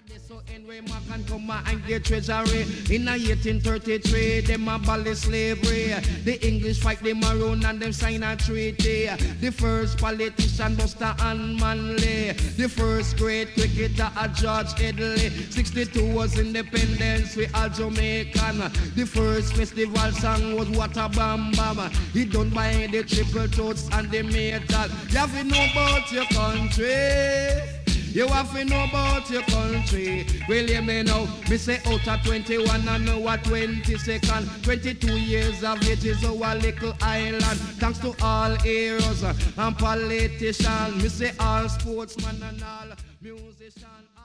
So Henry Morgan come and get treasury. In 1833, them abolish slavery. The English fight the Maroon and them sign a treaty. The first politician Buster and Manley. The first great cricketer George Headley. 62 was independence we all Jamaican. The first festival song was What a Bam Bam. He done by the triple toads and the metal. You have to know about your country. You have to know about your country. Well, hear me now. Me say out of 21 and now at 22nd. 22 years of age is our little island. Thanks to all heroes and politicians. Me say all sportsmen and all musicians.